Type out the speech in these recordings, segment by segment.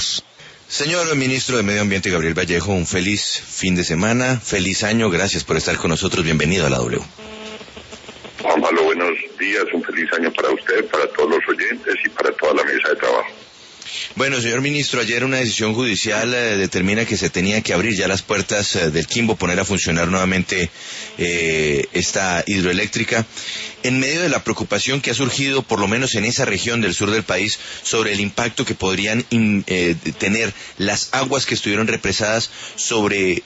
nosotros. Señor Ministro de Medio Ambiente Gabriel Vallejo, un feliz fin de semana, feliz año, gracias por estar con nosotros, bienvenido a la W. Juan Pablo, buenos días, un feliz año para usted, para todos los oyentes y para toda la mesa de trabajo. Bueno, señor ministro, ayer una decisión judicial determina que se tenía que abrir ya las puertas del Quimbo, poner a funcionar nuevamente esta hidroeléctrica, en medio de la preocupación que ha surgido, por lo menos en esa región del sur del país, sobre el impacto que podrían tener las aguas que estuvieron represadas sobre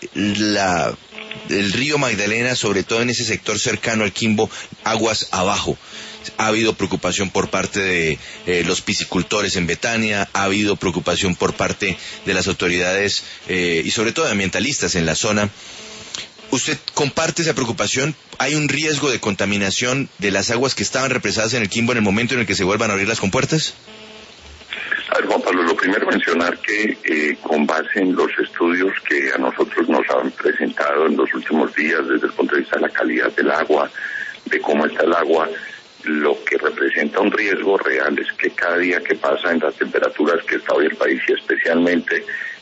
el río Magdalena, sobre todo en ese sector cercano al Quimbo, aguas abajo. Ha habido preocupación por parte de los piscicultores en Betania, ha habido preocupación por parte de las autoridades y sobre todo de ambientalistas en la zona. ¿Usted comparte esa preocupación? ¿Hay un riesgo de contaminación de las aguas que estaban represadas en el Quimbo en el momento en el que se vuelvan a abrir las compuertas? A ver, Juan Pablo, lo primero mencionar que con base en los estudios que a nosotros nos han presentado en los últimos días desde el punto de vista de la calidad del agua, de cómo está el agua, lo que representa un riesgo real es que cada día que pasa en las temperaturas que está hoy el país y especialmente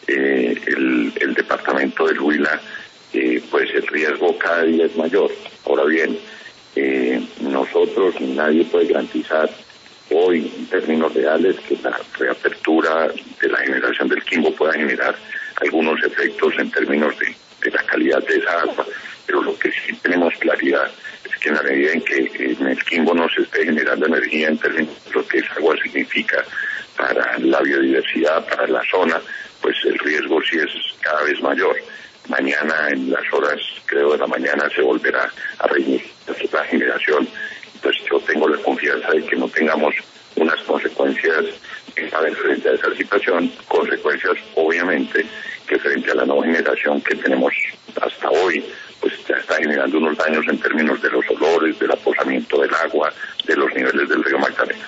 el departamento del Huila, pues el riesgo cada día es mayor. Ahora bien, nosotros, nadie puede garantizar hoy en términos reales que la reapertura de la generación del Quimbo pueda generar algunos efectos en términos de la calidad de esa agua, pero lo que sí tenemos claridad es que en la medida en que en el Quimbo no se esté generando energía en términos de lo que esa agua significa para la biodiversidad, para la zona, pues el riesgo sí es cada vez mayor. Mañana en las horas, creo, de la mañana se volverá a reiniciar la generación. Pues yo tengo la confianza de que no tengamos unas consecuencias frente a esa situación, consecuencias obviamente que frente a la nueva generación que tenemos hasta hoy, pues ya está generando unos daños en términos de los olores, del aposamiento del agua, de los niveles del río Magdalena.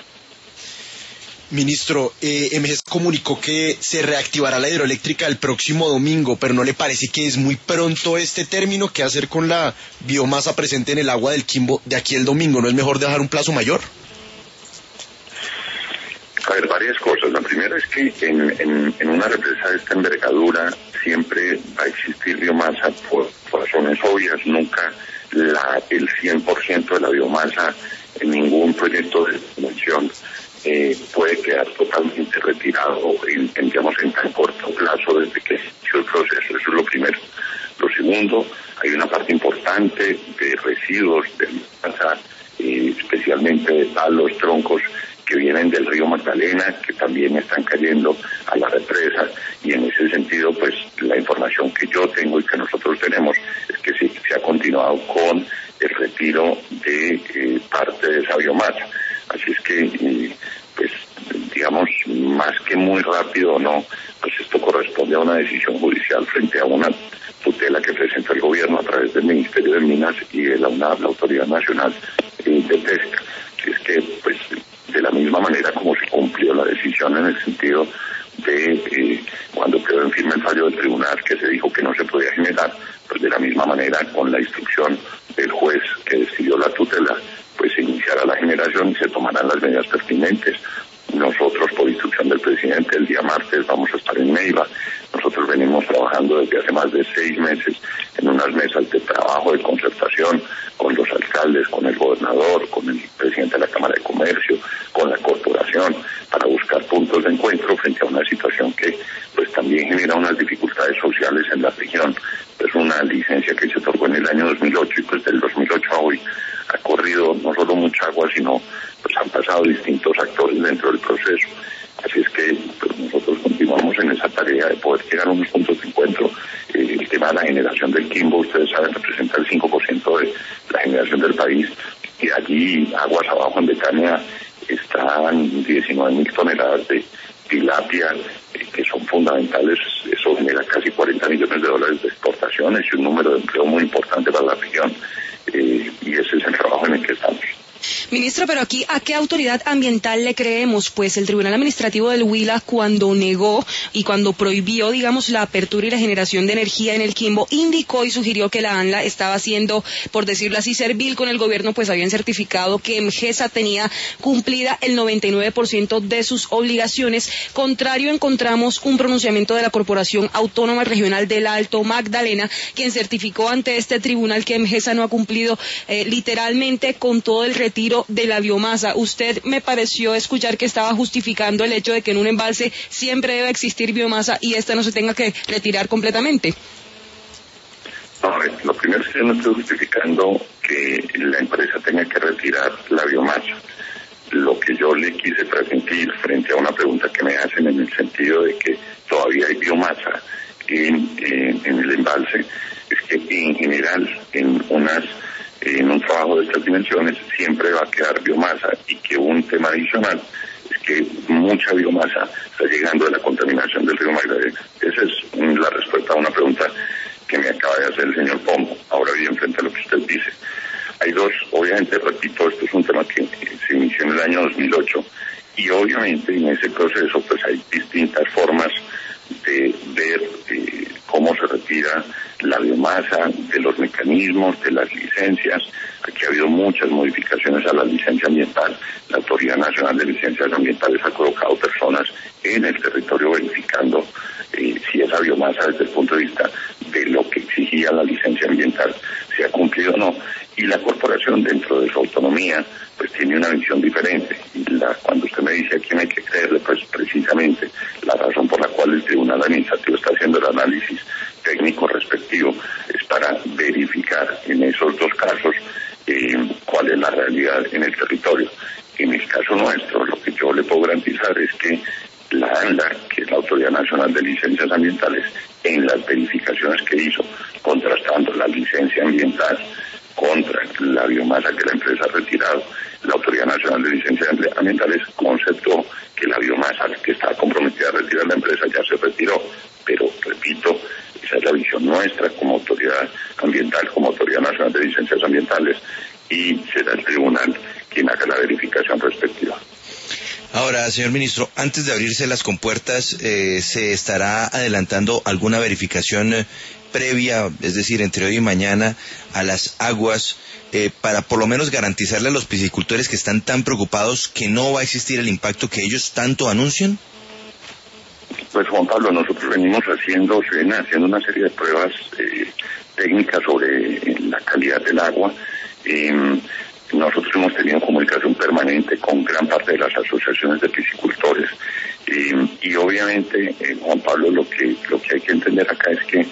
Ministro, MGES comunicó que se reactivará la hidroeléctrica el próximo domingo, pero ¿no le parece que es muy pronto este término? ¿Qué hacer con la biomasa presente en el agua del Quimbo de aquí el domingo? ¿No es mejor dejar un plazo mayor? A ver, varias cosas. La primera es que en una represa de esta envergadura siempre va a existir biomasa por razones obvias. Nunca el 100% de la biomasa en ningún proyecto de expansión puede quedar totalmente retirado en tan corto plazo desde que inició el proceso. Eso es lo primero. Lo segundo, hay una parte importante de residuos de biomasa, especialmente de palos, troncos, que vienen del río Magdalena, que también están cayendo a la represa, y en ese sentido, pues la información que yo tengo y que nosotros tenemos es que sí, se ha continuado con el retiro de parte de esa biomasa. Así es que, pues digamos, más que muy rápido o no, pues esto corresponde a una decisión judicial frente a una tutela que presenta el gobierno a través del Ministerio de Minas y de la UNAV, la Autoridad Nacional de Pesca. Así es que, pues, de la misma manera como se cumplió la decisión en el sentido de cuando quedó en firme el fallo del tribunal que se dijo que no se podía generar, pues de la misma manera con la instrucción del juez que decidió la tutela, pues se iniciará la generación y se tomarán las medidas pertinentes. Nosotros, por instrucción del presidente, el día martes vamos a estar en Neiva. Nosotros venimos trabajando desde hace más de 6 meses en unas mesas de trabajo, de concertación, con los alcaldes, con el gobernador, con el presidente de la Cámara de Comercio, con la corporación, para buscar puntos de encuentro frente a una situación que pues también genera unas dificultades sociales en la región. Es una licencia que se otorgó en el año 2008 y pues del 2008 a hoy ha corrido no solo mucha agua, sino pues han pasado distintos actores dentro del proceso. Así es que pues, nosotros continuamos en esa tarea de poder llegar a unos puntos de encuentro. El tema de la generación del Quimbo, ustedes saben, representa el 5% de la generación del país, y allí, aguas abajo en Betania, están 19.000 toneladas de tilapia, que son fundamentales. Eso genera casi 40 millones de dólares de exportaciones y un número de empleo muy importante para la región, y ese es el trabajo en el que estamos. Ministro, pero aquí, ¿a qué autoridad ambiental le creemos? Pues el Tribunal Administrativo del Huila, cuando negó y cuando prohibió, digamos, la apertura y la generación de energía en el Quimbo, indicó y sugirió que la ANLA estaba siendo, por decirlo así, servil con el gobierno, pues habían certificado que MGESA tenía cumplida el 99% de sus obligaciones. Contrario, encontramos un pronunciamiento de la Corporación Autónoma Regional del Alto Magdalena, quien certificó ante este tribunal que MGESA no ha cumplido literalmente con todo el retiro de la biomasa. Usted me pareció escuchar que estaba justificando el hecho de que en un embalse siempre debe existir biomasa y esta no se tenga que retirar completamente. No, lo primero es que yo no estoy justificando que la empresa tenga que retirar la biomasa. Lo que yo le quise transmitir frente a una pregunta que me hacen en el sentido de que todavía hay biomasa en el embalse, es que en general en un trabajo de estas dimensiones siempre va a quedar biomasa, y que un tema adicional es que mucha biomasa está llegando de la contaminación del río Magdalena. Esa es la respuesta a una pregunta que me acaba de hacer el señor Pombo. Ahora bien, frente a lo que usted dice, hay dos, obviamente, repito, esto es un tema que se inició en el año 2008, y obviamente en ese proceso pues hay distintas formas de ver cómo se retira la biomasa, de los mecanismos, de las licencias. Aquí ha habido muchas modificaciones a la licencia ambiental. La Autoridad Nacional de Licencias Ambientales ha colocado personas en el territorio verificando si esa biomasa, desde el punto de vista de lo que exigía la licencia ambiental, se ha cumplido o no. Y la corporación, dentro de su autonomía, pues tiene una visión diferente. Y cuando usted me dice a quién hay que creerle, pues precisamente la razón por la cual el Tribunal Administrativo está haciendo el análisis técnico respectivo es para verificar en esos dos casos cuál es la realidad en el territorio. En el caso nuestro, lo que yo le puedo garantizar es que la ANLA, que es la Autoridad Nacional de Licencias Ambientales, en las verificaciones que hizo, contrastando la licencia ambiental contra la biomasa que la empresa ha retirado, la Autoridad Nacional de Licencias Ambientales conceptó que la biomasa que estaba comprometida a retirar la empresa ya se retiró. Pero, repito, esa es la visión nuestra como autoridad ambiental, como Autoridad Nacional de Licencias Ambientales, y será el tribunal quien haga la verificación respectiva. Ahora, señor ministro, antes de abrirse las compuertas, ¿se estará adelantando alguna verificación previa, es decir, entre hoy y mañana, a las aguas, para por lo menos garantizarle a los piscicultores que están tan preocupados que no va a existir el impacto que ellos tanto anuncian? Pues, Juan Pablo, nosotros venimos haciendo una serie de pruebas técnicas sobre la calidad del agua. Nosotros hemos tenido comunicación permanente con gran parte de las asociaciones de piscicultores, y obviamente, Juan Pablo, lo que hay que entender acá es que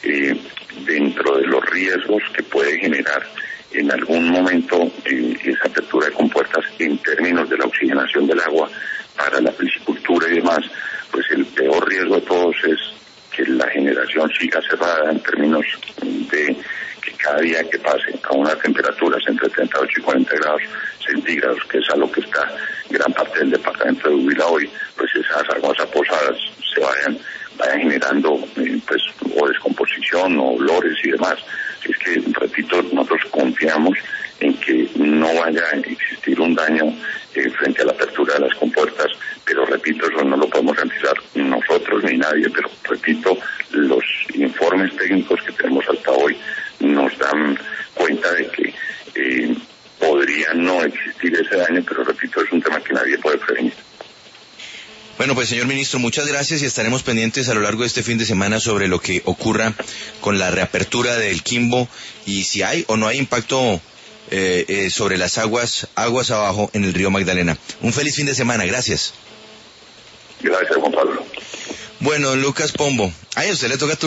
dentro de los riesgos que puede generar en algún momento esa apertura de compuertas en términos de la oxigenación del agua para la piscicultura y demás, pues el peor riesgo de todos es que la generación siga cerrada en términos de que cada día que pase a unas temperaturas entre 38 y 40 grados centígrados, que es a lo que está gran parte del departamento de Huila hoy, pues esas aguas aposadas se vayan generando pues o descomposición o olores y demás. Así es que, repito, nosotros confiamos en que no vaya a existir un daño frente a la apertura de las compuertas, pero repito, eso no lo podemos garantizar nosotros ni nadie, pero repito, los informes técnicos que tenemos hasta hoy nos dan cuenta de que podría no existir ese daño, pero repito, es un tema que nadie puede prevenir. Bueno, pues señor ministro, muchas gracias y estaremos pendientes a lo largo de este fin de semana sobre lo que ocurra con la reapertura del Quimbo y si hay o no hay impacto sobre las aguas abajo en el río Magdalena. Un feliz fin de semana, gracias. Gracias, Juan Pablo. Bueno, Lucas Pombo, a usted le toca